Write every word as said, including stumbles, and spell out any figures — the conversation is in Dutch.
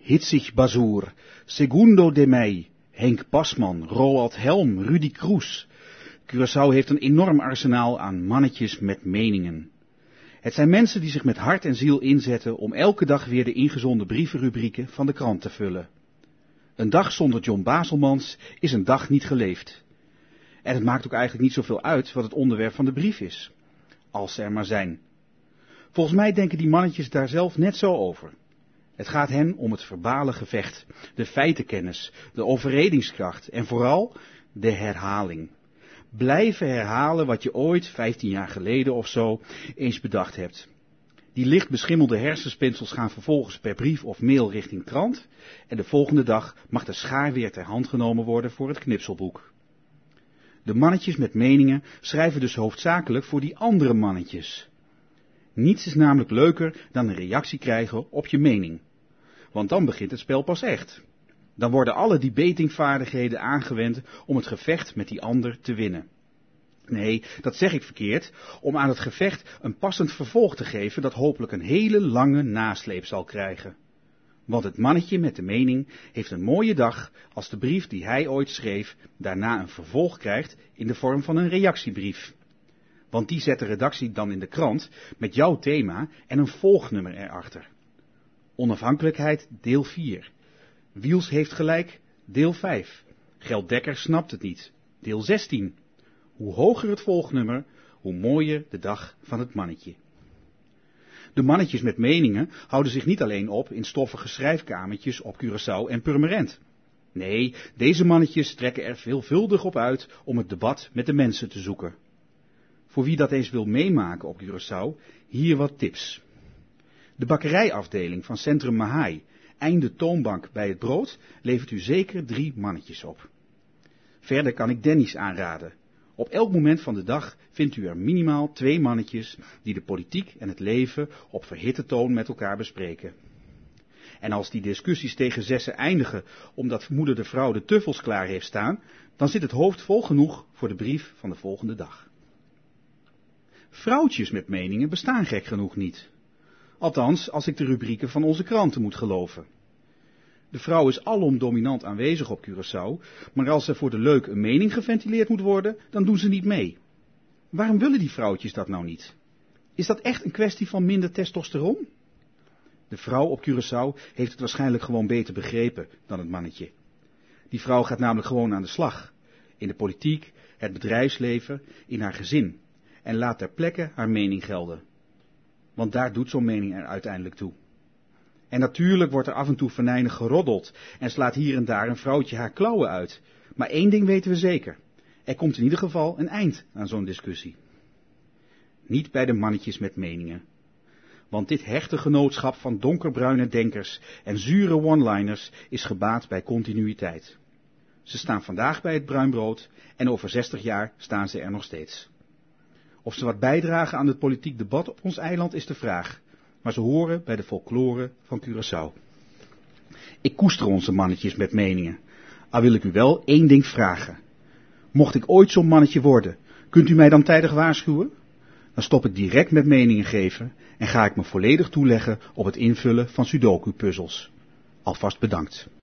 Hitzig Bazoer, Segundo de Meij, Henk Pasman, Roald Helm, Rudy Kroes. Curaçao heeft een enorm arsenaal aan mannetjes met meningen. Het zijn mensen die zich met hart en ziel inzetten om elke dag weer de ingezonden brievenrubrieken van de krant te vullen. Een dag zonder John Baselmans is een dag niet geleefd. En het maakt ook eigenlijk niet zoveel uit wat het onderwerp van de brief is. Als ze er maar zijn. Volgens mij denken die mannetjes daar zelf net zo over. Het gaat hen om het verbale gevecht, de feitenkennis, de overredingskracht en vooral de herhaling. Blijven herhalen wat je ooit, vijftien jaar geleden of zo, eens bedacht hebt. Die licht beschimmelde hersenspinsels gaan vervolgens per brief of mail richting krant en de volgende dag mag de schaar weer ter hand genomen worden voor het knipselboek. De mannetjes met meningen schrijven dus hoofdzakelijk voor die andere mannetjes. Niets is namelijk leuker dan een reactie krijgen op je mening. Want dan begint het spel pas echt. Dan worden alle debatingvaardigheden aangewend om het gevecht met die ander te winnen. Nee, dat zeg ik verkeerd, om aan het gevecht een passend vervolg te geven dat hopelijk een hele lange nasleep zal krijgen. Want het mannetje met de mening heeft een mooie dag als de brief die hij ooit schreef daarna een vervolg krijgt in de vorm van een reactiebrief. Want die zet de redactie dan in de krant met jouw thema en een volgnummer erachter. Onafhankelijkheid deel vier. Wiels heeft gelijk deel vijf. Gelddekker snapt het niet deel zestien. Hoe hoger het volgnummer, hoe mooier de dag van het mannetje. De mannetjes met meningen houden zich niet alleen op in stoffige schrijfkamertjes op Curaçao en Purmerend. Nee, deze mannetjes trekken er veelvuldig op uit om het debat met de mensen te zoeken. Voor wie dat eens wil meemaken op Curaçao, hier wat tips. De bakkerijafdeling van Centrum Mahai, einde toonbank bij het brood, levert u zeker drie mannetjes op. Verder kan ik Dennis aanraden. Op elk moment van de dag vindt u er minimaal twee mannetjes die de politiek en het leven op verhitte toon met elkaar bespreken. En als die discussies tegen zessen eindigen omdat moeder de vrouw de tuffels klaar heeft staan, dan zit het hoofd vol genoeg voor de brief van de volgende dag. Vrouwtjes met meningen bestaan gek genoeg niet. Althans, als ik de rubrieken van onze kranten moet geloven. De vrouw is alom dominant aanwezig op Curaçao, maar als er voor de leuk een mening geventileerd moet worden, dan doen ze niet mee. Waarom willen die vrouwtjes dat nou niet? Is dat echt een kwestie van minder testosteron? De vrouw op Curaçao heeft het waarschijnlijk gewoon beter begrepen dan het mannetje. Die vrouw gaat namelijk gewoon aan de slag. In de politiek, het bedrijfsleven, in haar gezin. En laat ter plekke haar mening gelden. Want daar doet zo'n mening er uiteindelijk toe. En natuurlijk wordt er af en toe venijnig geroddeld en slaat hier en daar een vrouwtje haar klauwen uit. Maar één ding weten we zeker. Er komt in ieder geval een eind aan zo'n discussie. Niet bij de mannetjes met meningen. Want dit hechte genootschap van donkerbruine denkers en zure one-liners is gebaat bij continuïteit. Ze staan vandaag bij het bruinbrood en over zestig jaar staan ze er nog steeds. Of ze wat bijdragen aan het politiek debat op ons eiland is de vraag. Maar ze horen bij de folklore van Curaçao. Ik koester onze mannetjes met meningen. Al wil ik u wel één ding vragen. Mocht ik ooit zo'n mannetje worden, kunt u mij dan tijdig waarschuwen? Dan stop ik direct met meningen geven en ga ik me volledig toeleggen op het invullen van sudoku-puzzels. Alvast bedankt.